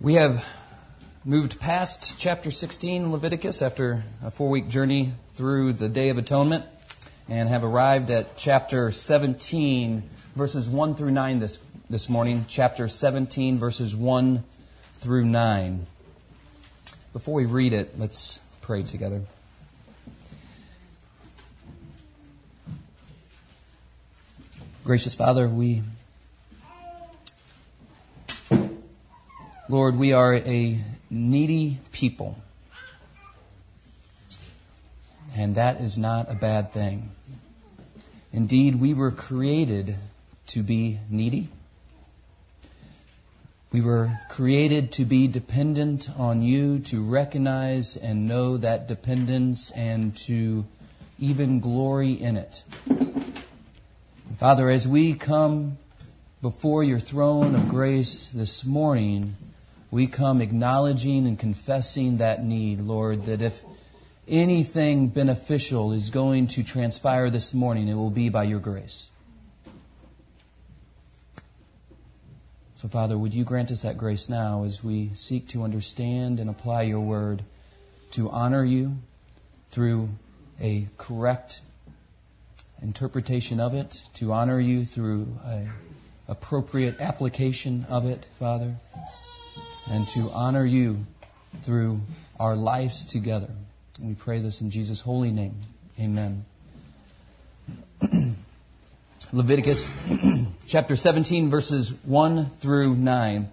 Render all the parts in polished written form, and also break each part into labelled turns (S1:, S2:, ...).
S1: We have moved past chapter 16 in Leviticus after a 4-week journey through the Day of Atonement and have arrived at chapter 17, verses 1 through 9 this morning. Chapter 17, verses 1 through 9. Before we read it, let's pray together. Gracious Father, Lord, we are a needy people, and that is not a bad thing. Indeed, we were created to be needy. We were created to be dependent on you, to recognize and know that dependence and to even glory in it. Father, as we come before your throne of grace this morning, we come acknowledging and confessing that need, Lord, that if anything beneficial is going to transpire this morning, it will be by your grace. So, Father, would you grant us that grace now as we seek to understand and apply your word to honor you through a correct interpretation of it, to honor you through an appropriate application of it, Father, and to honor you through our lives together. And we pray this in Jesus' holy name. Amen. Leviticus chapter 17, verses 1 through 9.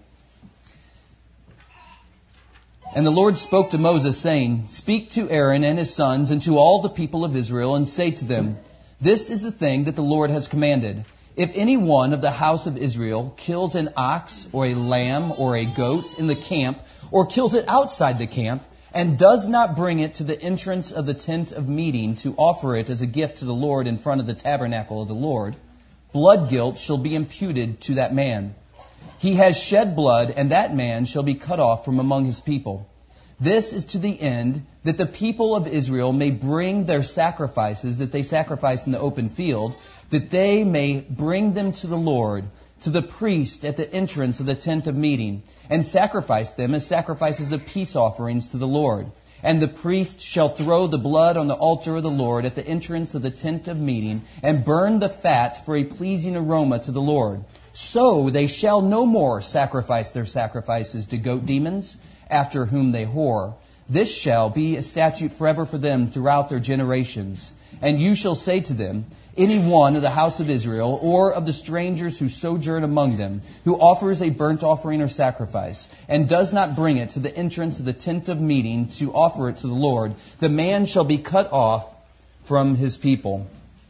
S1: And the Lord spoke to Moses, saying, "Speak to Aaron and his sons and to all the people of Israel, and say to them, This is the thing that the Lord has commanded. If any one of the house of Israel kills an ox or a lamb or a goat in the camp, or kills it outside the camp, and does not bring it to the entrance of the tent of meeting to offer it as a gift to the Lord in front of the tabernacle of the Lord, blood guilt shall be imputed to that man. He has shed blood, and that man shall be cut off from among his people. This is to the end that the people of Israel may bring their sacrifices that they sacrifice in the open field, that they may bring them to the Lord, to the priest at the entrance of the tent of meeting, and sacrifice them as sacrifices of peace offerings to the Lord. And the priest shall throw the blood on the altar of the Lord at the entrance of the tent of meeting, and burn the fat for a pleasing aroma to the Lord. So they shall no more sacrifice their sacrifices to goat demons, after whom they whore. This shall be a statute forever for them throughout their generations. And you shall say to them, Any one of the house of Israel, or of the strangers who sojourn among them, who offers a burnt offering or sacrifice, and does not bring it to the entrance of the tent of meeting to offer it to the Lord, the man shall be cut off from his people."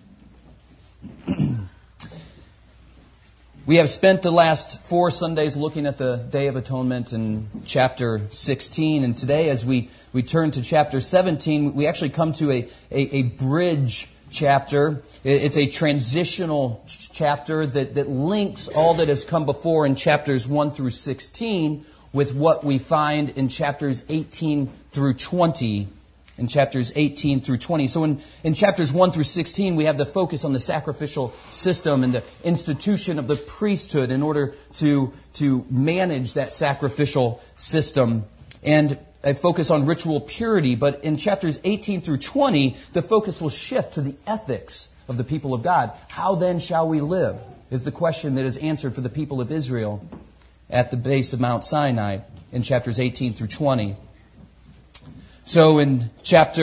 S1: We have spent the last 4 Sundays looking at the Day of Atonement in chapter 16. And today, as we turn to chapter 17, we actually come to a bridge chapter. It's a transitional chapter that links all that has come before in chapters 1 through 16 with what we find in chapters 18 through 20. In chapters 18 through 20. So in chapters 1 through 16, we have the focus on the sacrificial system and the institution of the priesthood in order to manage that sacrificial system, and a focus on ritual purity. But in chapters 18 through 20, the focus will shift to the ethics of the people of God. How then shall we live? Is the question that is answered for the people of Israel at the base of Mount Sinai in chapters 18 through 20. So in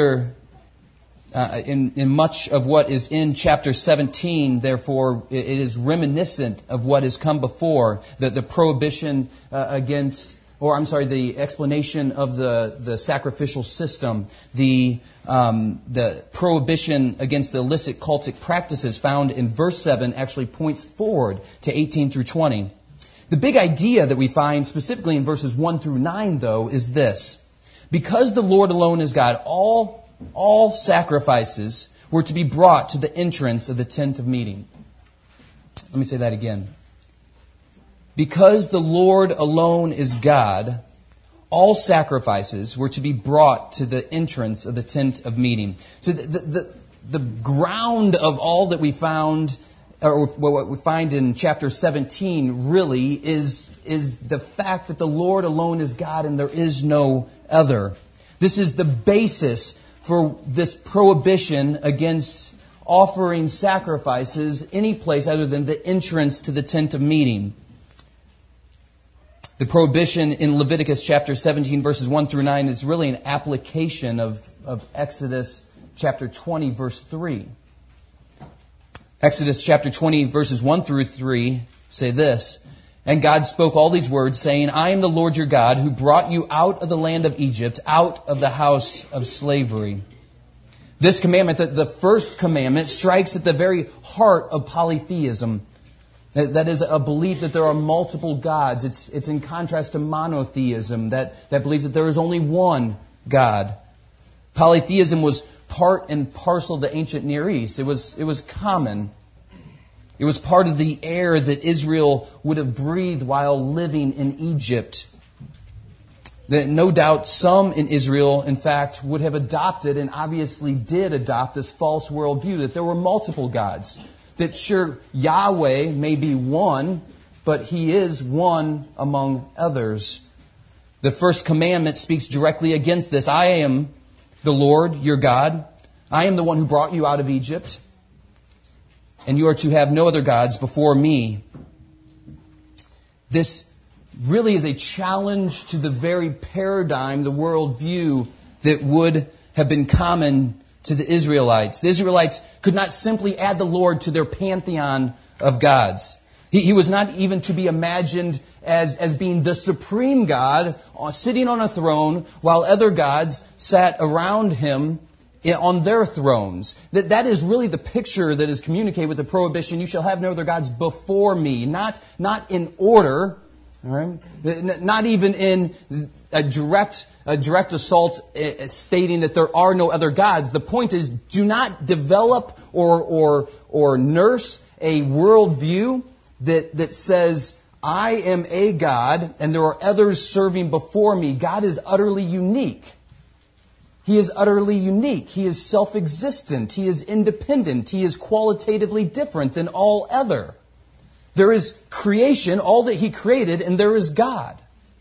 S1: in much of what is in chapter 17, therefore, it is reminiscent of what has come before, the prohibition the explanation of the sacrificial system, the prohibition against the illicit cultic practices found in verse 7 actually points forward to 18 through 20. The big idea that we find specifically in verses 1 through 9, though, is this. Because the Lord alone is God, all sacrifices were to be brought to the entrance of the tent of meeting. Let me say that again. Because the Lord alone is God, all sacrifices were to be brought to the entrance of the tent of meeting. So the ground of all that we found or what we find in chapter 17 really is the fact that the Lord alone is God and there is no other. This is the basis for this prohibition against offering sacrifices any place other than the entrance to the tent of meeting. The prohibition in Leviticus chapter 17 verses 1 through 9 is really an application of Exodus chapter 20 verse 3. Exodus chapter 20 verses 1 through 3 say this, "And God spoke all these words, saying, I am the Lord your God, who brought you out of the land of Egypt, out of the house of slavery." This commandment, the first commandment, strikes at the very heart of polytheism. That is a belief that there are multiple gods. It's in contrast to monotheism, that belief that there is only one God. Polytheism was part and parcel of the ancient Near East. It was common. It was part of the air that Israel would have breathed while living in Egypt. No doubt some in Israel, in fact, would have adopted and obviously did adopt this false worldview that there were multiple gods. That sure, Yahweh may be one, but He is one among others. The first commandment speaks directly against this. I am the Lord, your God. I am the one who brought you out of Egypt. And you are to have no other gods before me. This really is a challenge to the very paradigm, the worldview that would have been common to the Israelites. The Israelites could not simply add the Lord to their pantheon of gods. He was not even to be imagined as being the supreme God sitting on a throne while other gods sat around Him on their thrones. That is really the picture that is communicated with the prohibition, you shall have no other gods before me. Not in order, all right? Not even in a direct assault stating that there are no other gods. The point is, do not develop or nurse a worldview that says, I am a God and there are others serving before me. God is utterly unique. He is utterly unique. He is self-existent. He is independent. He is qualitatively different than all other. There is creation, all that He created, and there is God.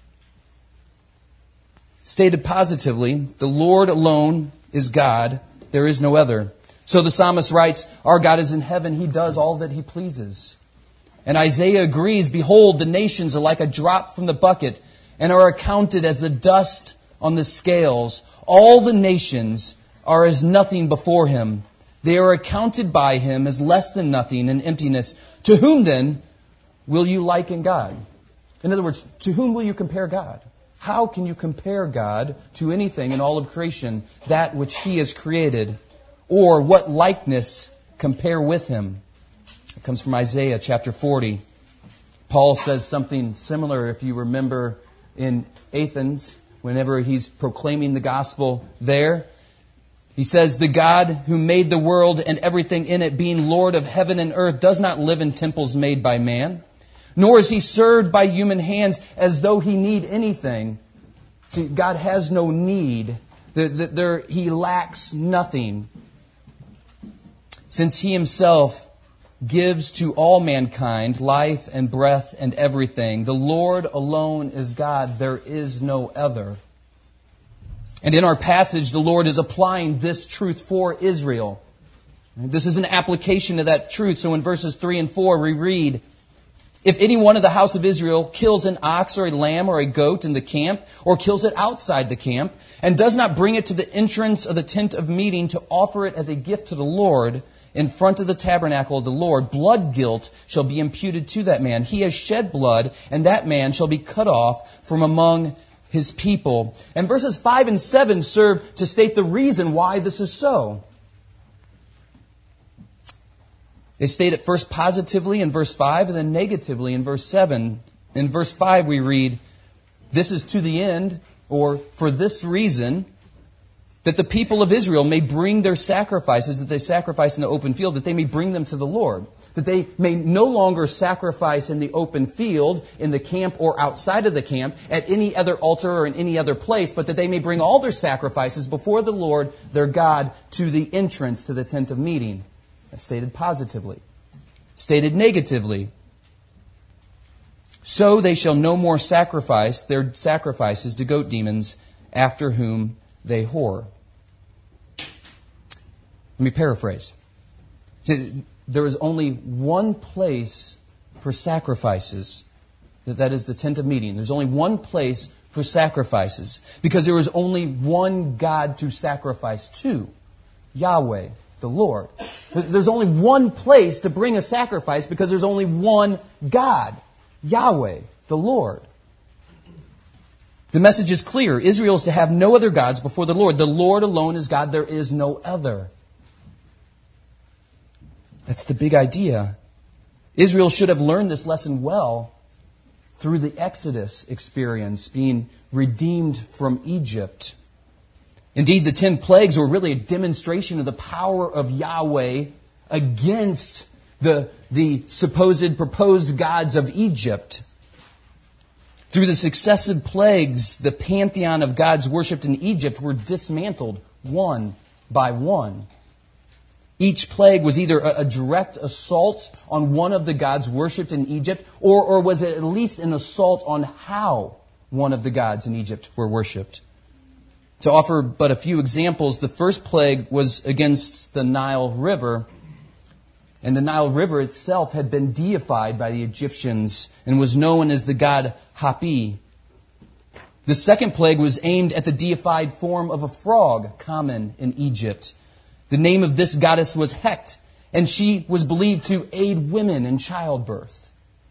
S1: Stated positively, the Lord alone is God. There is no other. So the psalmist writes, our God is in heaven. He does all that He pleases. And Isaiah agrees, behold, the nations are like a drop from the bucket and are accounted as the dust on the scales. All the nations are as nothing before Him. They are accounted by Him as less than nothing and emptiness. To whom then will you liken God? In other words, to whom will you compare God? How can you compare God to anything in all of creation, that which He has created? Or what likeness compare with Him? It comes from Isaiah chapter 40. Paul says something similar, if you remember, in Athens, whenever he's proclaiming the gospel there. He says, the God who made the world and everything in it, being Lord of heaven and earth, does not live in temples made by man, nor is He served by human hands as though He need anything. See, God has no need. He lacks nothing. Since He Himself gives to all mankind life and breath and everything, the Lord alone is God. There is no other. And in our passage, the Lord is applying this truth for Israel. This is an application of that truth. So in verses 3 and 4, we read, if any one of the house of Israel kills an ox or a lamb or a goat in the camp, or kills it outside the camp, and does not bring it to the entrance of the tent of meeting to offer it as a gift to the Lord in front of the tabernacle of the Lord, blood guilt shall be imputed to that man. He has shed blood, and that man shall be cut off from among his people. And verses 5 and 7 serve to state the reason why this is so. They state it first positively in verse 5 and then negatively in verse 7. In verse 5 we read, this is to the end, or for this reason, that the people of Israel may bring their sacrifices that they sacrifice in the open field, that they may bring them to the Lord. That they may no longer sacrifice in the open field, in the camp or outside of the camp, at any other altar or in any other place, but that they may bring all their sacrifices before the Lord, their God, to the entrance to the tent of meeting. That's stated positively. stated negatively. So they shall no more sacrifice their sacrifices to goat demons after whom they whore. Let me paraphrase. There is only one place for sacrifices. That is the tent of meeting. There's only one place for sacrifices because there is only one God to sacrifice to, Yahweh, the Lord. There's only one place to bring a sacrifice because there's only one God, Yahweh, the Lord. The message is clear. Israel is to have no other gods before the Lord. The Lord alone is God. There is no other. That's the big idea. Israel should have learned this lesson well through the Exodus experience, being redeemed from Egypt. Indeed, the 10 plagues were really a demonstration of the power of Yahweh against the supposed proposed gods of Egypt. Through the successive plagues, the pantheon of gods worshipped in Egypt were dismantled one by one. Each plague was either a direct assault on one of the gods worshipped in Egypt, or was it at least an assault on how one of the gods in Egypt were worshipped. To offer but a few examples, the first plague was against the Nile River, and the Nile River itself had been deified by the Egyptians and was known as the god Hapi. The second plague was aimed at the deified form of a frog common in Egypt. The name of this goddess was Heqet, and she was believed to aid women in childbirth.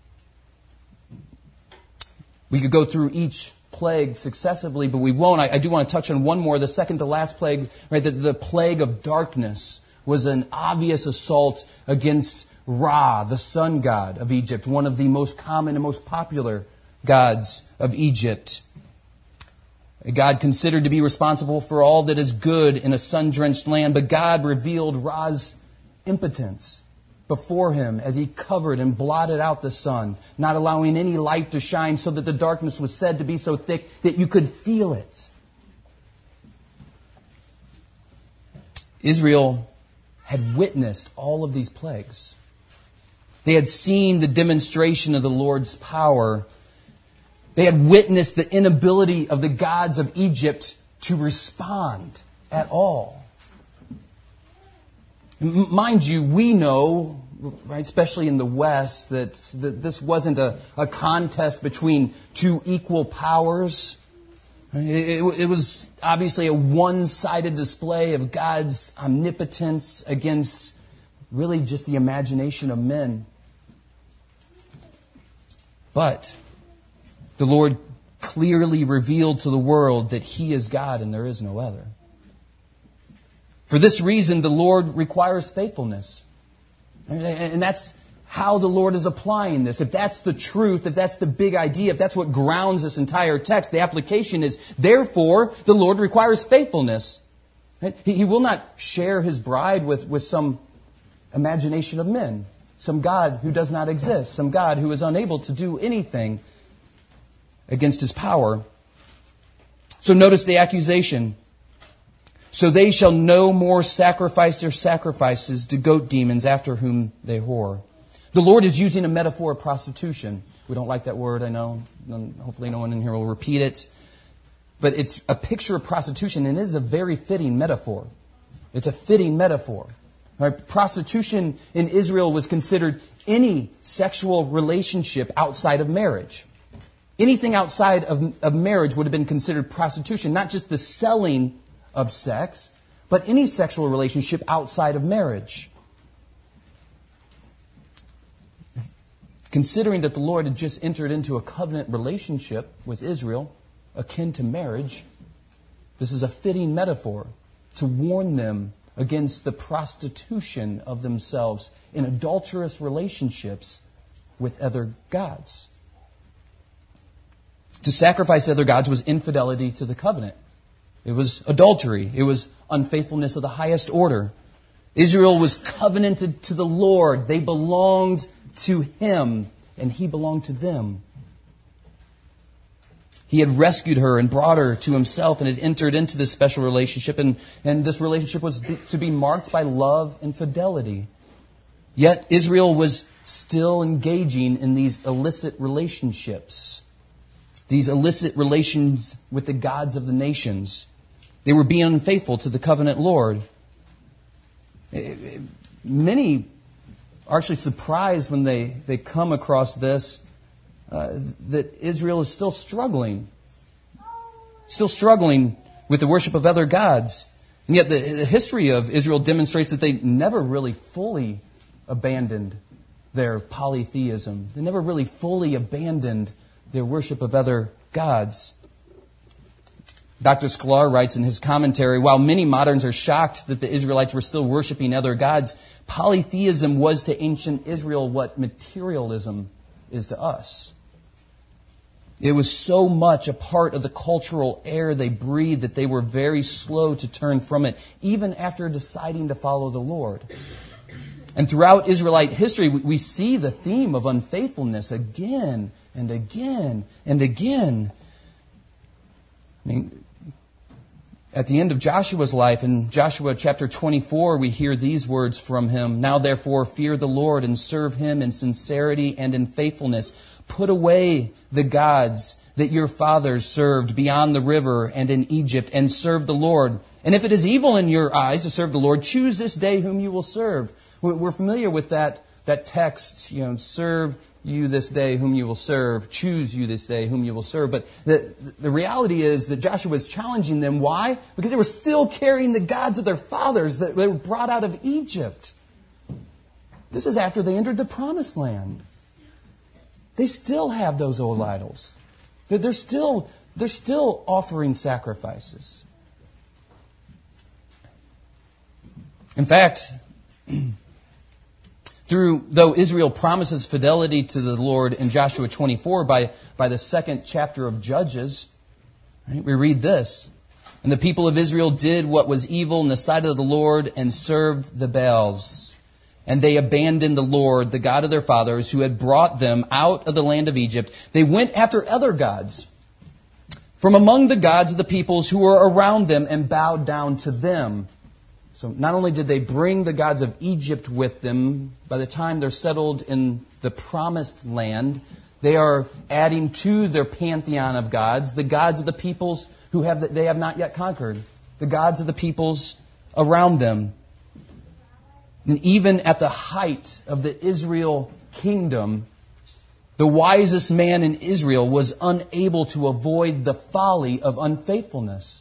S1: We could go through each plague successively, but we won't. I do want to touch on one more. The second to last plague, right? The plague of darkness was an obvious assault against Ra, the sun god of Egypt, one of the most common and most popular gods of Egypt. A God considered to be responsible for all that is good in a sun-drenched land, but God revealed Ra's impotence before him as he covered and blotted out the sun, not allowing any light to shine, so that the darkness was said to be so thick that you could feel it. Israel had witnessed all of these plagues. They had seen the demonstration of the Lord's power. They had witnessed the inability of the gods of Egypt to respond at all. Mind you, we know, right, especially in the West, that this wasn't a contest between two equal powers. It was obviously a one-sided display of God's omnipotence against really just the imagination of men. But the Lord clearly revealed to the world that He is God and there is no other. For this reason, the Lord requires faithfulness. And that's how the Lord is applying this. If that's the truth, if that's the big idea, if that's what grounds this entire text, the application is, therefore, the Lord requires faithfulness. He will not share His bride with some imagination of men, some God who does not exist, some God who is unable to do anything against His power. So notice the accusation. So they shall no more sacrifice their sacrifices to goat demons after whom they whore. The Lord is using a metaphor of prostitution. We don't like that word, I know. Hopefully no one in here will repeat it. But it's a picture of prostitution, and it is a very fitting metaphor. It's a fitting metaphor. Right? Prostitution in Israel was considered any sexual relationship outside of marriage. Anything outside of marriage would have been considered prostitution, not just the selling of sex, but any sexual relationship outside of marriage. Considering that the Lord had just entered into a covenant relationship with Israel, akin to marriage, this is a fitting metaphor to warn them against the prostitution of themselves in adulterous relationships with other gods. To sacrifice other gods was infidelity to the covenant. It was adultery. It was unfaithfulness of the highest order. Israel was covenanted to the Lord. They belonged to Him, and He belonged to them. He had rescued her and brought her to Himself and had entered into this special relationship, and this relationship was to be marked by love and fidelity. Yet Israel was still engaging in these illicit relationships, these illicit relations with the gods of the nations. They were being unfaithful to the covenant Lord. Many are actually surprised when they come across this, that Israel is still struggling with the worship of other gods. And yet the history of Israel demonstrates that they never really fully abandoned their polytheism. They never really fully abandoned their worship of other gods. Dr. Sklar writes in his commentary, while many moderns are shocked that the Israelites were still worshiping other gods, polytheism was to ancient Israel what materialism is to us. It was so much a part of the cultural air they breathed that they were very slow to turn from it, even after deciding to follow the Lord. And throughout Israelite history, we see the theme of unfaithfulness again and again and again. I mean, at the end of Joshua's life, in Joshua chapter 24, we hear these words from him. Now therefore fear the Lord and serve Him in sincerity and in faithfulness. Put away the gods that your fathers served beyond the river and in Egypt, and serve the Lord. And if it is evil in your eyes to serve the Lord, choose this day whom you will serve. We're familiar with that text, serve you this day whom you will serve, choose you this day whom you will serve. But the reality is that Joshua was challenging them. Why? Because they were still carrying the gods of their fathers that they were brought out of Egypt. This is after they entered the promised land. They still have those old idols. They're still offering sacrifices. In fact, though Israel promises fidelity to the Lord in Joshua 24 by the second chapter of Judges, right, we read this. And the people of Israel did what was evil in the sight of the Lord and served the Baals. And they abandoned the Lord, the God of their fathers, who had brought them out of the land of Egypt. They went after other gods from among the gods of the peoples who were around them and bowed down to them. So not only did they bring the gods of Egypt with them, by the time they're settled in the promised land, they are adding to their pantheon of gods the gods of the peoples they have not yet conquered, the gods of the peoples around them. And even at the height of the Israel kingdom, the wisest man in Israel was unable to avoid the folly of unfaithfulness.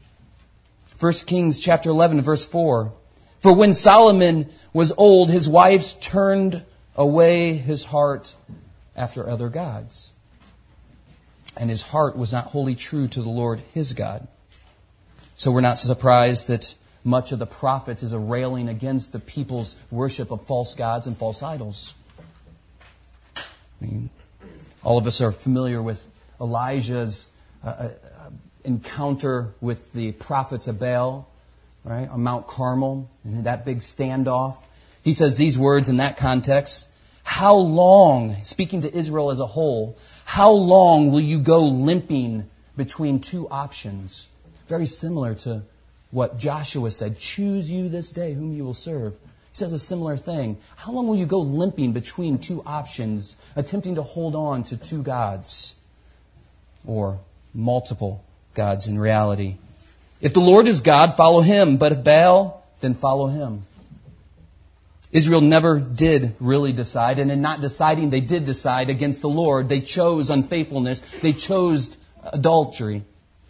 S1: 1 Kings chapter 11, verse 4. For when Solomon was old, his wives turned away his heart after other gods. And his heart was not wholly true to the Lord his God. So we're not surprised that much of the prophets is a railing against the people's worship of false gods and false idols. I mean, all of us are familiar with Elijah's encounter with the prophets of Baal, right, on Mount Carmel, and that big standoff. He says these words in that context. How long, speaking to Israel as a whole, how long will you go limping between two options? Very similar to what Joshua said, choose you this day whom you will serve. He says a similar thing. How long will you go limping between two options, attempting to hold on to two gods? Or multiple gods in reality. If the Lord is God, follow Him. But if Baal, then follow him. Israel never did really decide, and in not deciding, they did decide against the Lord. They chose unfaithfulness. They chose adultery.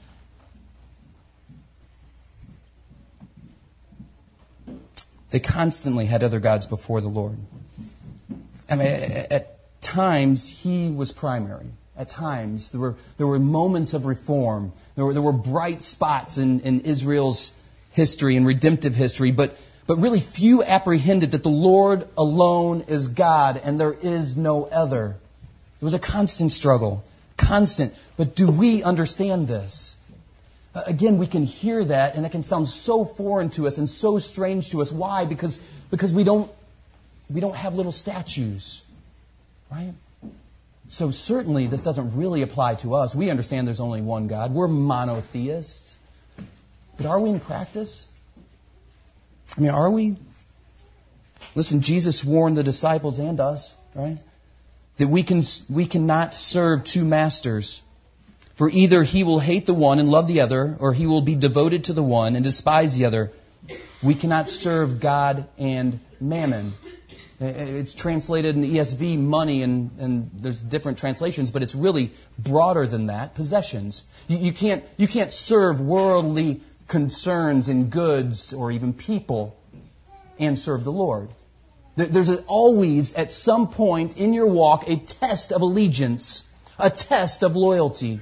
S1: They constantly had other gods before the Lord. I mean, at times, He was primary. At times, there were moments of reform. There were bright spots in Israel's history and redemptive history, but really few apprehended that the Lord alone is God and there is no other. It was a constant struggle. Constant. But do we understand this? Again, we can hear that, and it can sound so foreign to us and so strange to us. Why? Because we don't have little statues, right? So certainly this doesn't really apply to us. We understand there's only one God. We're monotheists. But are we in practice? I mean, are we? Listen, Jesus warned the disciples and us right? That we cannot serve two masters. For either he will hate the one and love the other, or he will be devoted to the one and despise the other. We cannot serve God and mammon. It's translated in the ESV, money, and there's different translations, but it's really broader than that, possessions. You can't serve worldly concerns and goods or even people and serve the Lord. There's always, at some point in your walk, a test of allegiance, a test of loyalty.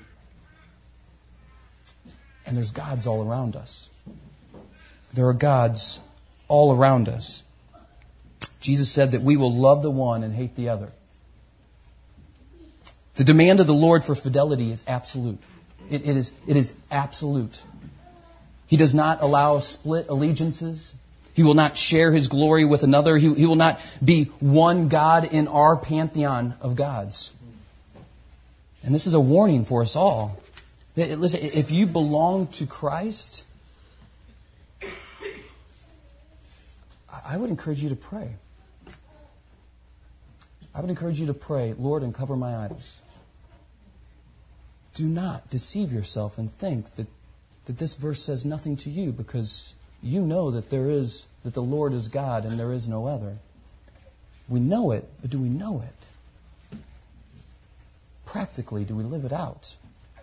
S1: And there's gods all around us. There are gods all around us. Jesus said that we will love the one and hate the other. The demand of the Lord for fidelity is absolute. It is absolute. He does not allow split allegiances. He will not share His glory with another. He will not be one God in our pantheon of gods. And this is a warning for us all. Listen, if you belong to Christ, I would encourage you to pray. I would encourage you to pray, Lord, uncover my idols. Do not deceive yourself and think that this verse says nothing to you, because you know that that the Lord is God and there is no other. We know it, but do we know it? Practically, do we live it out?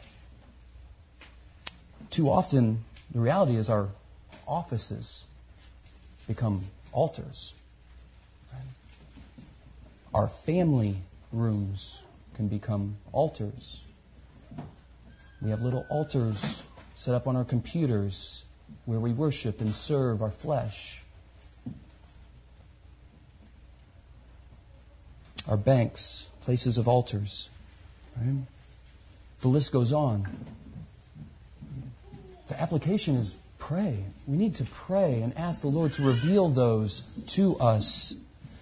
S1: Too often, the reality is our offices become altars. Our family rooms can become altars. We have little altars set up on our computers where we worship and serve our flesh. Our banks, places of altars. Right? The list goes on. The application is pray. We need to pray and ask the Lord to reveal those to us.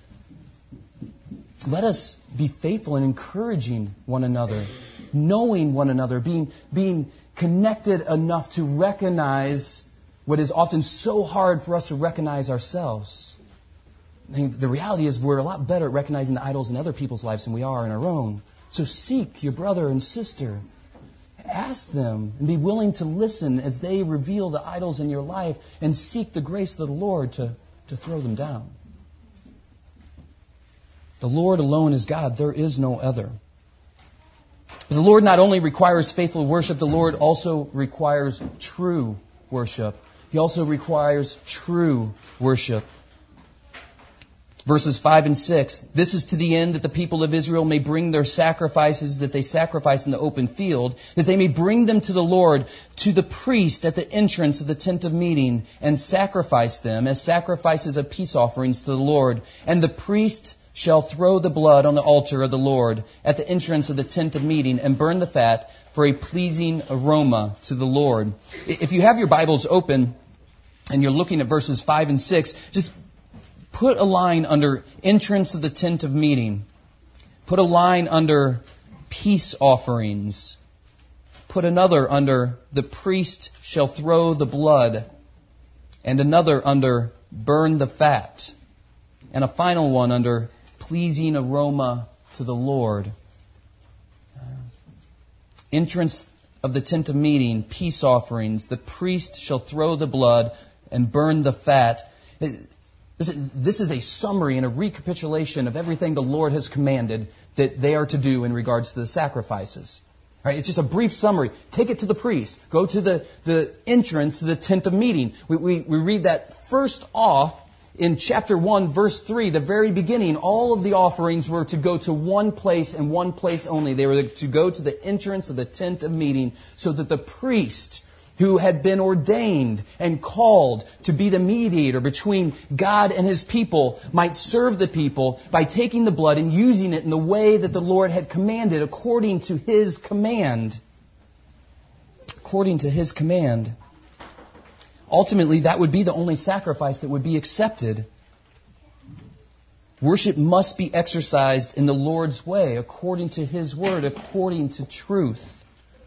S1: Let us be faithful in encouraging one another, knowing one another, being connected enough to recognize what is often so hard for us to recognize ourselves. I mean, the reality is we're a lot better at recognizing the idols in other people's lives than we are in our own. So seek your brother and sister. Ask them and be willing to listen as they reveal the idols in your life, and seek the grace of the Lord to throw them down. The Lord alone is God. There is no other. But the Lord not only requires faithful worship, the Lord also requires true worship. He also requires true worship. Verses 5 and 6, this is to the end that the people of Israel may bring their sacrifices that they sacrifice in the open field, that they may bring them to the Lord, to the priest at the entrance of the tent of meeting, and sacrifice them as sacrifices of peace offerings to the Lord. And the priest shall throw the blood on the altar of the Lord at the entrance of the tent of meeting, and burn the fat for a pleasing aroma to the Lord. If you have your Bibles open and you're looking at verses 5 and 6, just put a line under entrance of the tent of meeting. Put a line under peace offerings. Put another under the priest shall throw the blood. And another under burn the fat. And a final one under pleasing aroma to the Lord. Entrance of the tent of meeting, peace offerings. The priest shall throw the blood and burn the fat. This is a summary and a recapitulation of everything the Lord has commanded that they are to do in regards to the sacrifices. Right? It's just a brief summary. Take it to the priest. Go to the entrance to the tent of meeting. We read that first off in chapter 1, verse 3, the very beginning. All of the offerings were to go to one place and one place only. They were to go to the entrance of the tent of meeting, so that the priest, who had been ordained and called to be the mediator between God and His people, might serve the people by taking the blood and using it in the way that the Lord had commanded, according to His command. According to His command. Ultimately, that would be the only sacrifice that would be accepted. Worship must be exercised in the Lord's way, according to His word, according to truth.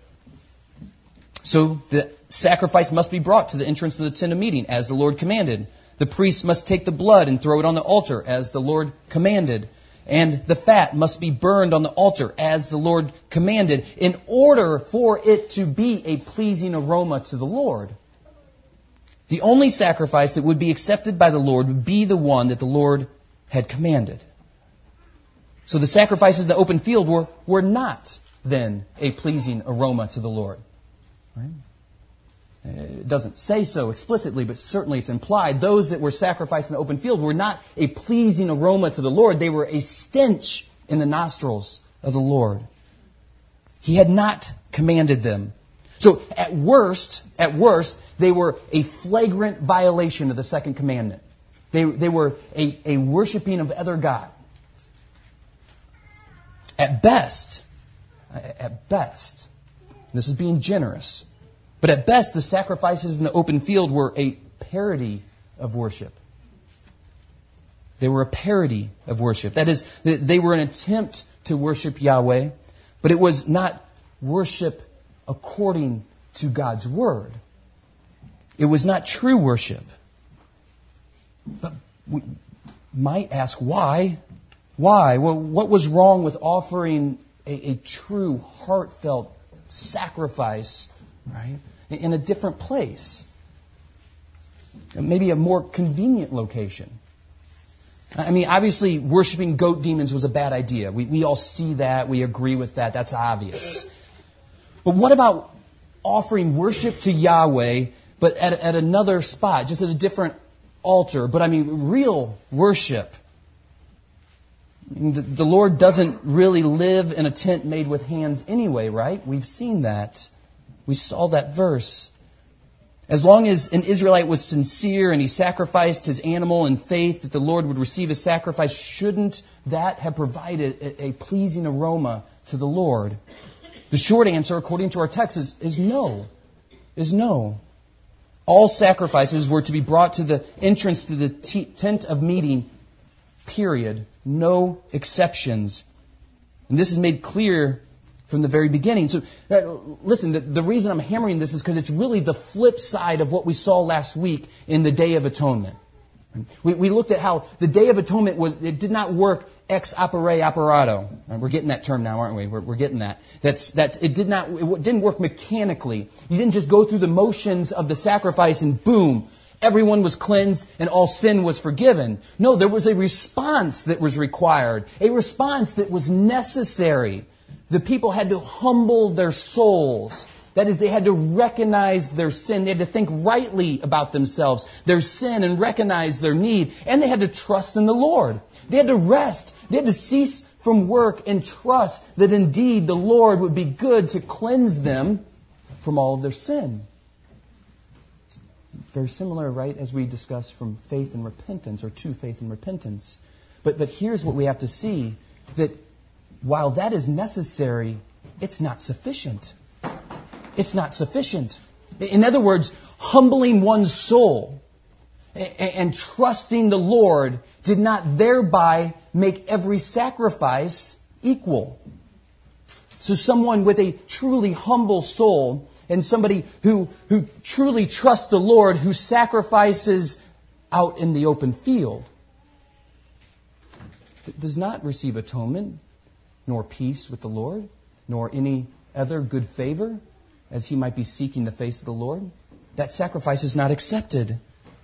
S1: So the sacrifice must be brought to the entrance of the tent of meeting, as the Lord commanded. The priest must take the blood and throw it on the altar, as the Lord commanded. and the fat must be burned on the altar as the Lord commanded in order for it to be a pleasing aroma to the Lord. The only sacrifice that would be accepted by the Lord would be the one that the Lord had commanded. So the sacrifices in the open field were not then a pleasing aroma to the Lord. Right? It doesn't say so explicitly, but certainly it's implied. Those that were sacrificed in the open field were not a pleasing aroma to the Lord. They were a stench in the nostrils of the Lord. He had not commanded them. So at worst, they were a flagrant violation of the second commandment. They were a worshiping of other God. At best, this is being generous, but at best, the sacrifices in the open field were a parody of worship. They were a parody of worship. That is, they were an attempt to worship Yahweh, but it was not worship according to God's Word. It was not true worship. But we might ask, why? Why? Well, what was wrong with offering a true, heartfelt sacrifice, right, in a different place? Maybe a more convenient location. I mean, obviously, worshiping goat demons was a bad idea. We all see that. We agree with that. That's obvious. But what about offering worship to Yahweh, but at another spot, just at a different altar? But I mean, real worship. The Lord doesn't really live in a tent made with hands anyway, right? We've seen that. We saw that verse. As long as an Israelite was sincere and he sacrificed his animal in faith that the Lord would receive his sacrifice, shouldn't that have provided a pleasing aroma to the Lord? The short answer, according to our text, is no. Is no. All sacrifices were to be brought to the entrance to the tent of meeting, period. No exceptions. And this is made clear from the very beginning. So, listen, the reason I'm hammering this is because it's really the flip side of what we saw last week in the Day of Atonement. We looked at how the Day of Atonement it did not work ex opere operato. We're getting that term now, aren't we? We're getting that. It didn't work mechanically. You didn't just go through the motions of the sacrifice and boom, everyone was cleansed and all sin was forgiven. No, there was a response that was required, a response that was necessary. The people had to humble their souls. That is, they had to recognize their sin. They had to think rightly about themselves, their sin, and recognize their need. And they had to trust in the Lord. They had to rest. They had to cease from work and trust that indeed the Lord would be good to cleanse them from all of their sin. Very similar, right, as we discussed from faith and repentance, or to faith and repentance. But here's what we have to see, that while that is necessary, it's not sufficient. It's not sufficient. In other words, humbling one's soul and trusting the Lord did not thereby make every sacrifice equal. So someone with a truly humble soul and somebody who truly trusts the Lord, who sacrifices out in the open field, does not receive atonement, nor peace with the Lord, nor any other good favor, as he might be seeking the face of the Lord. That sacrifice is not accepted.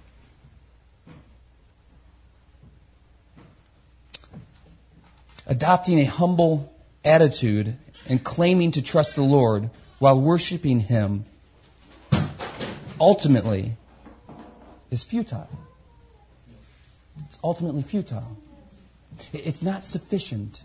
S1: Adopting a humble attitude and claiming to trust the Lord while worshiping Him ultimately is futile. It's ultimately futile. It's not sufficient.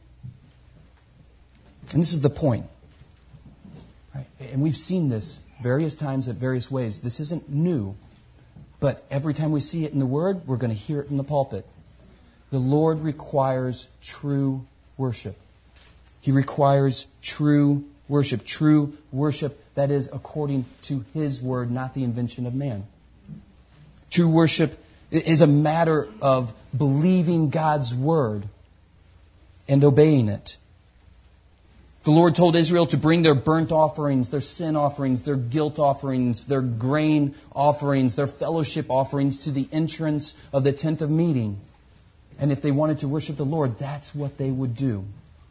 S1: And this is the point. Right? And we've seen this various times at various ways. This isn't new. But every time we see it in the Word, we're going to hear it from the pulpit. The Lord requires true worship. He requires true worship. True worship that is according to His Word, not the invention of man. True worship is a matter of believing God's Word and obeying it. The Lord told Israel to bring their burnt offerings, their sin offerings, their guilt offerings, their grain offerings, their fellowship offerings to the entrance of the tent of meeting. And if they wanted to worship the Lord, that's what they would do.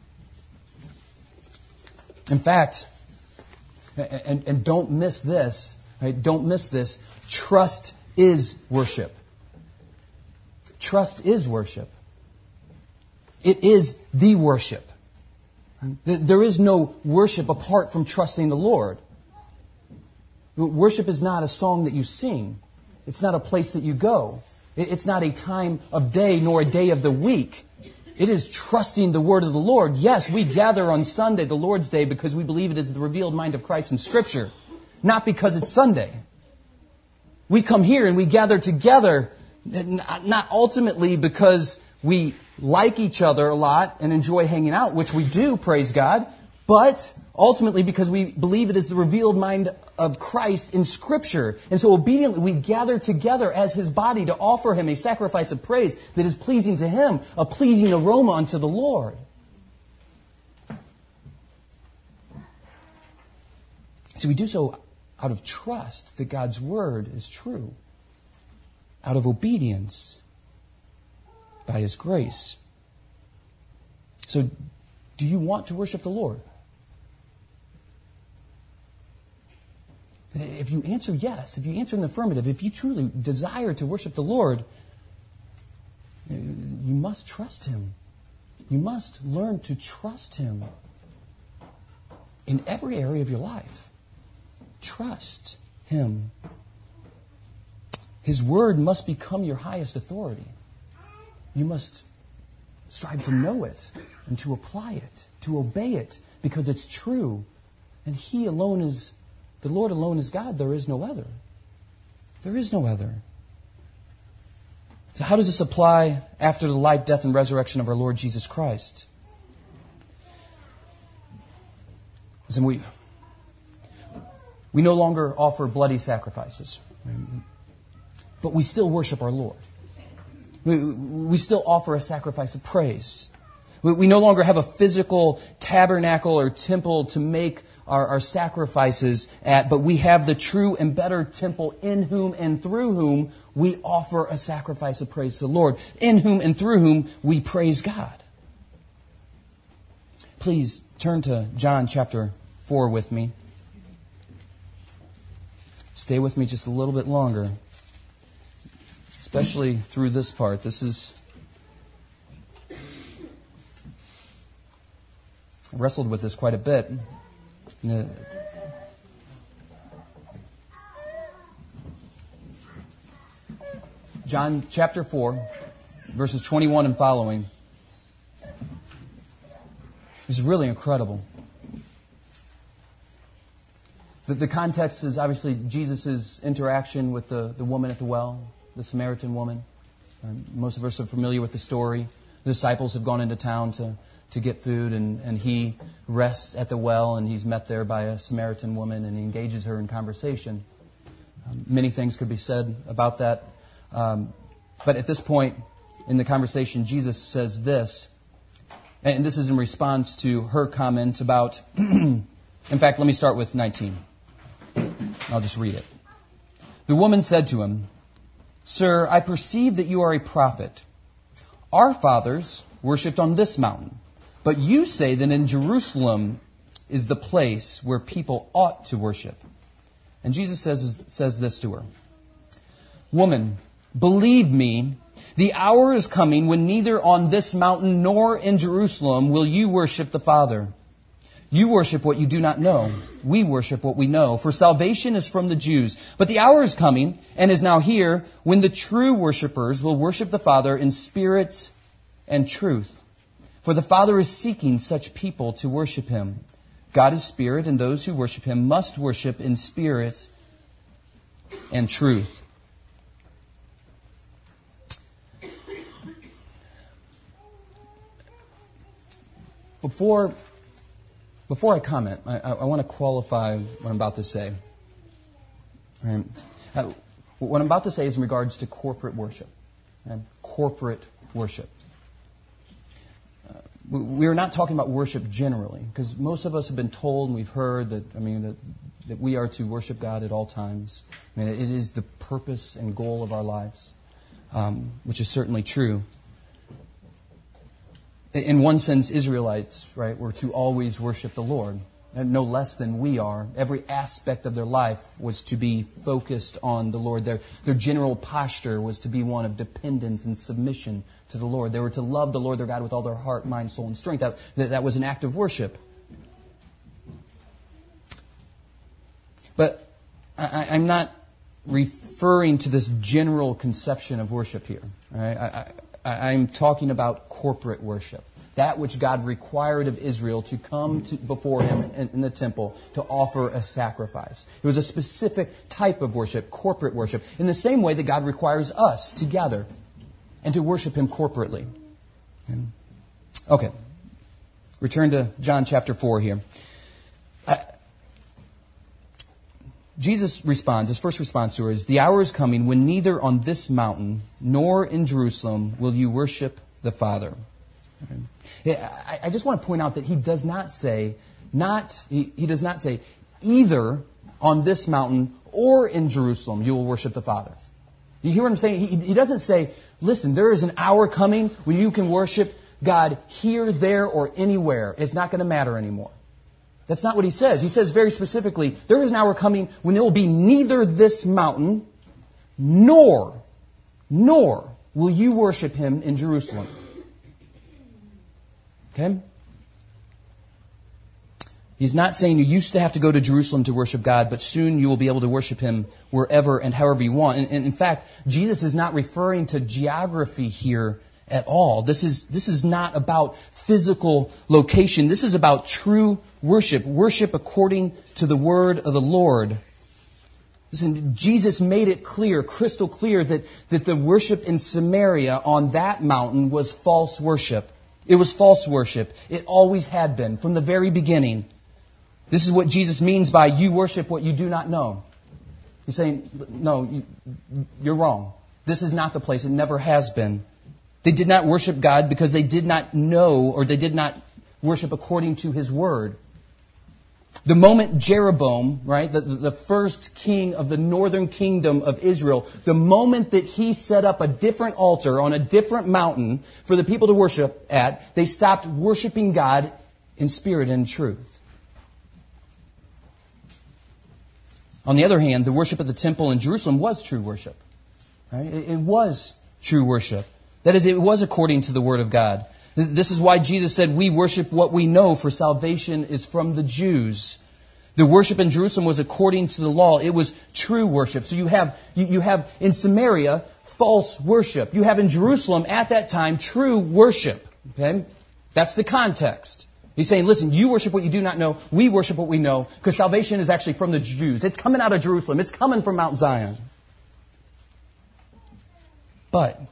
S1: In fact, and don't miss this, right? Don't miss this. Trust is worship. Trust is worship. It is the worship. There is no worship apart from trusting the Lord. Worship is not a song that you sing. It's not a place that you go. It's not a time of day nor a day of the week. It is trusting the word of the Lord. Yes, we gather on Sunday, the Lord's Day, because we believe it is the revealed mind of Christ in Scripture, not because it's Sunday. We come here and we gather together, not ultimately because we like each other a lot and enjoy hanging out, which we do, praise God, but ultimately because we believe it is the revealed mind of Christ in Scripture. And so obediently we gather together as His body to offer Him a sacrifice of praise that is pleasing to Him, a pleasing aroma unto the Lord. So we do so out of trust that God's Word is true, out of obedience by His grace. So, do you want to worship the Lord? If you answer yes, if you answer in the affirmative, if you truly desire to worship the Lord, you must trust Him. You must learn to trust Him in every area of your life. Trust Him. His Word must become your highest authority. You must strive to know it and to apply it, to obey it, because it's true. And He alone is, the Lord alone is God. There is no other. There is no other. So how does this apply after the life, death, and resurrection of our Lord Jesus Christ? Listen, we no longer offer bloody sacrifices, but we still worship our Lord. We still offer a sacrifice of praise. We no longer have a physical tabernacle or temple to make our sacrifices at, but we have the true and better temple in whom and through whom we offer a sacrifice of praise to the Lord, in whom and through whom we praise God. Please turn to John chapter 4 with me. Stay with me just a little bit longer. Especially through this part. I wrestled with this quite a bit. John chapter 4, verses 21 and following. This is really incredible. The context is obviously Jesus' interaction with the woman at the well, the Samaritan woman. Most of us are familiar with the story. The disciples have gone into town to get food, and he rests at the well, and he's met there by a Samaritan woman, and he engages her in conversation. Many things could be said about that. But at this point in the conversation, Jesus says this, and this is in response to her comments about, in fact, let me start with 19. I'll just read it. The woman said to him, "Sir, I perceive that you are a prophet. Our fathers worshipped on this mountain, but you say that in Jerusalem is the place where people ought to worship." And Jesus says this to her, "Woman, believe me, the hour is coming when neither on this mountain nor in Jerusalem will you worship the Father. You worship what you do not know. We worship what we know. For salvation is from the Jews. But the hour is coming, and is now here, when the true worshipers will worship the Father in spirit and truth. For the Father is seeking such people to worship Him. God is spirit, and those who worship Him must worship in spirit and truth." Before I comment, I want to qualify what I'm about to say. Right? What I'm about to say is in regards to corporate worship. Corporate worship. We are not talking about worship generally, because most of us have been told and we've heard that we are to worship God at all times. It is the purpose and goal of our lives, which is certainly true. In one sense, Israelites, right, were to always worship the Lord, and no less than we are. Every aspect of their life was to be focused on the Lord. Their general posture was to be one of dependence and submission to the Lord. They were to love the Lord their God with all their heart, mind, soul, and strength. That was an act of worship. But I'm not referring to this general conception of worship here. Right? I'm talking about corporate worship. That which God required of Israel to come before Him in the temple to offer a sacrifice. It was a specific type of worship, corporate worship, in the same way that God requires us to gather and to worship Him corporately. Okay. Return to John chapter 4 here. Jesus responds, his first response to her is, "The hour is coming when neither on this mountain nor in Jerusalem will you worship the Father." I just want to point out that he does not say, either on this mountain or in Jerusalem you will worship the Father. You hear what I'm saying? He doesn't say, listen, there is an hour coming when you can worship God here, there, or anywhere. It's not going to matter anymore. That's not what he says. He says very specifically, there is an hour coming when there will be neither this mountain nor will you worship Him in Jerusalem. Okay? He's not saying you used to have to go to Jerusalem to worship God, but soon you will be able to worship Him wherever and however you want. And in fact, Jesus is not referring to geography here at all. This is not about physical location. This is about true worship. Worship according to the word of the Lord. Listen, Jesus made it clear, crystal clear, that the worship in Samaria on that mountain was false worship. It was false worship. It always had been from the very beginning. This is what Jesus means by you worship what you do not know. He's saying, no, you're wrong. This is not the place. It never has been. They did not worship God because they did not know, or they did not worship according to His word. The moment Jeroboam, right, the first king of the northern kingdom of Israel, the moment that he set up a different altar on a different mountain for the people to worship at, they stopped worshiping God in spirit and truth. On the other hand, the worship at the temple in Jerusalem was true worship. Right? It was true worship. That is, it was according to the Word of God. This is why Jesus said, we worship what we know, for salvation is from the Jews. The worship in Jerusalem was according to the law. It was true worship. So you have in Samaria false worship. You have in Jerusalem at that time true worship. Okay? That's the context. He's saying, listen, you worship what you do not know. We worship what we know, because salvation is actually from the Jews. It's coming out of Jerusalem. It's coming from Mount Zion. But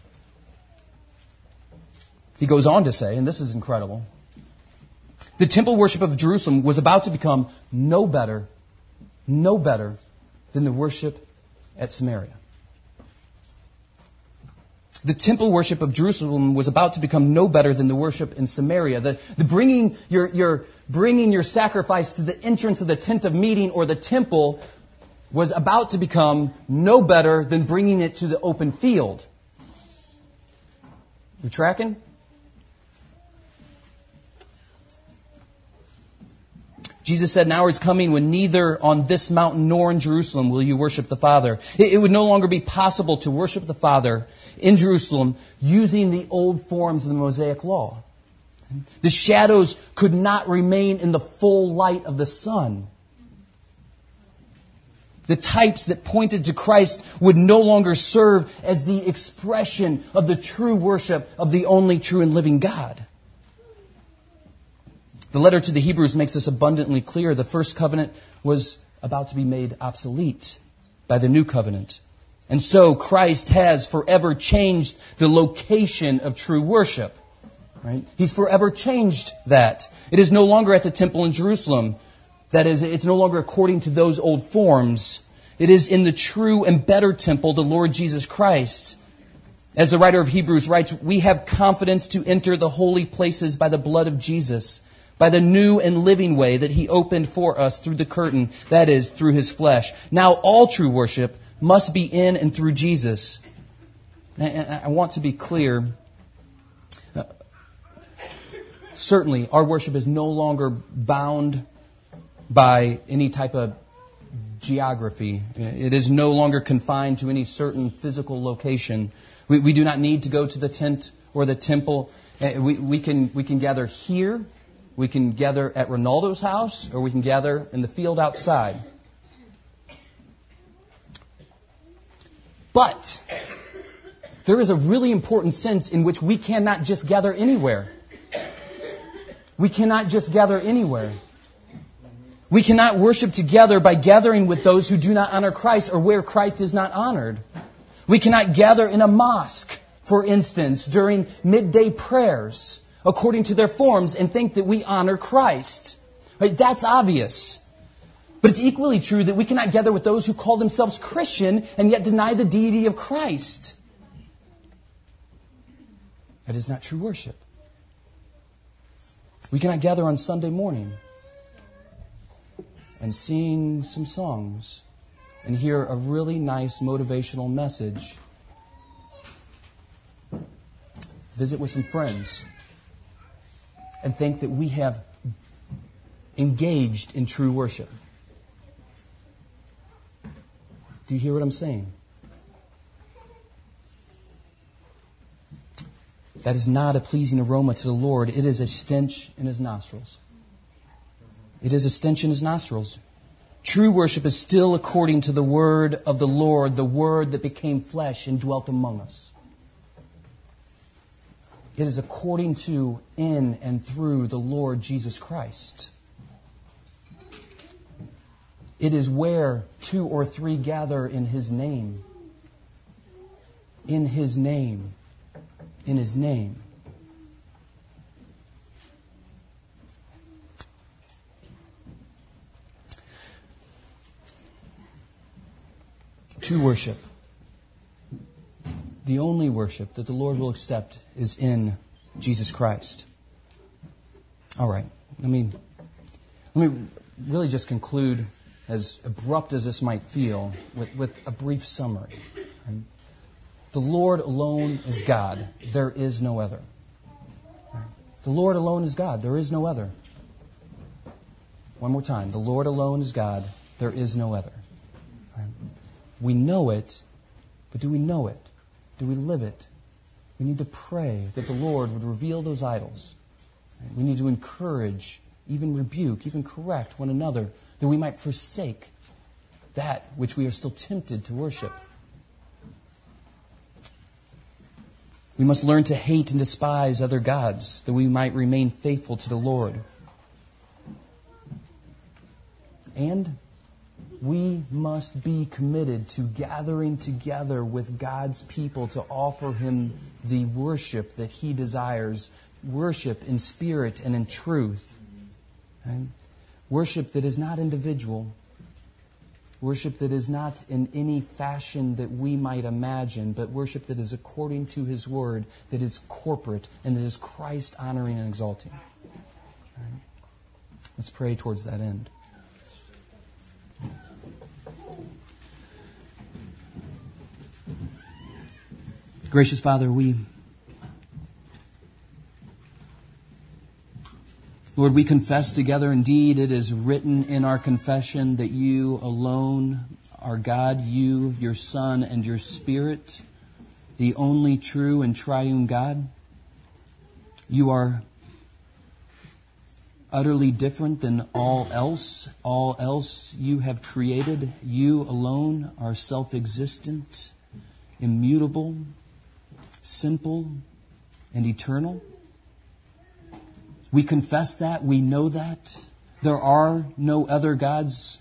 S1: he goes on to say, and this is incredible, the temple worship of Jerusalem was about to become no better than the worship at Samaria. The temple worship of Jerusalem was about to become no better than the worship in Samaria. The bringing your sacrifice to the entrance of the tent of meeting or the temple was about to become no better than bringing it to the open field. You tracking? Jesus said, an hour is coming when neither on this mountain nor in Jerusalem will you worship the Father. It would no longer be possible to worship the Father in Jerusalem using the old forms of the Mosaic Law. The shadows could not remain in the full light of the sun. The types that pointed to Christ would no longer serve as the expression of the true worship of the only true and living God. The letter to the Hebrews makes this abundantly clear. The first covenant was about to be made obsolete by the new covenant. And so Christ has forever changed the location of true worship. Right? He's forever changed that. It is no longer at the temple in Jerusalem. That is, it's no longer according to those old forms. It is in the true and better temple, the Lord Jesus Christ. As the writer of Hebrews writes, we have confidence to enter the holy places by the blood of Jesus, by the new and living way that He opened for us through the curtain, that is, through His flesh. Now all true worship must be in and through Jesus. I want to be clear. certainly, our worship is no longer bound by any type of geography. It is no longer confined to any certain physical location. We do not need to go to the tent or the temple. We can gather here. We can gather at Ronaldo's house, or we can gather in the field outside. But there is a really important sense in which we cannot just gather anywhere. We cannot just gather anywhere. We cannot worship together by gathering with those who do not honor Christ or where Christ is not honored. We cannot gather in a mosque, for instance, during midday prayers, according to their forms, and think that we honor Christ. Right? That's obvious. But it's equally true that we cannot gather with those who call themselves Christian and yet deny the deity of Christ. That is not true worship. We cannot gather on Sunday morning and sing some songs and hear a really nice motivational message. Visit with some friends and think that we have engaged in true worship. Do you hear what I'm saying? That is not a pleasing aroma to the Lord. It is a stench in His nostrils. It is a stench in His nostrils. True worship is still according to the word of the Lord, the word that became flesh and dwelt among us. It is according to, in, and through the Lord Jesus Christ. It is where 2 or 3 gather in His name. In His name. In His name. True worship, the only worship that the Lord will accept, is in Jesus Christ. All right, let me really just conclude, as abrupt as this might feel, with a brief summary. The Lord alone is God. There is no other. The Lord alone is God. There is no other. One more time. The Lord alone is God. There is no other. We know it, but do we know it? Do we live it? We need to pray that the Lord would reveal those idols. We need to encourage, even rebuke, even correct one another, that we might forsake that which we are still tempted to worship. We must learn to hate and despise other gods, that we might remain faithful to the Lord. And we must be committed to gathering together with God's people to offer Him the worship that He desires. Worship in spirit and in truth. Okay? Worship that is not individual. Worship that is not in any fashion that we might imagine, but worship that is according to His Word, that is corporate, and that is Christ-honoring and exalting. Right? Let's pray towards that end. Gracious Father, Lord, we confess together, indeed, it is written in our confession that You alone are God, You, Your Son, and Your Spirit, the only true and triune God. You are utterly different than all else. All else You have created. You alone are self-existent, immutable, simple, and eternal. We confess that. We know that. There are no other gods.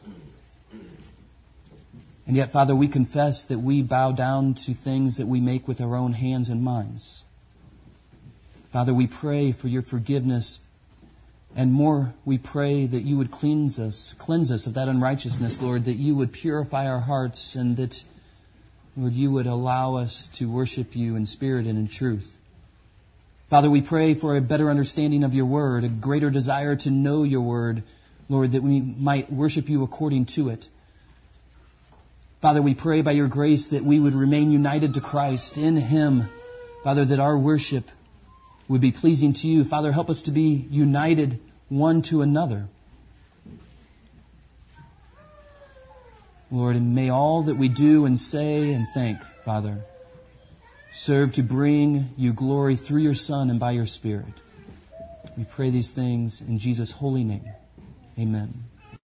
S1: And yet, Father, we confess that we bow down to things that we make with our own hands and minds. Father, we pray for Your forgiveness. And more, we pray that You would cleanse us of that unrighteousness, Lord, that You would purify our hearts, and that, Lord, You would allow us to worship You in spirit and in truth. Father, we pray for a better understanding of Your Word, a greater desire to know Your Word, Lord, that we might worship You according to it. Father, we pray by Your grace that we would remain united to Christ in Him. Father, that our worship would be pleasing to you. Father, help us to be united one to another. Lord, and may all that we do and say and think, Father, serve to bring you glory through your Son and by your Spirit. We pray these things in Jesus' holy name. Amen.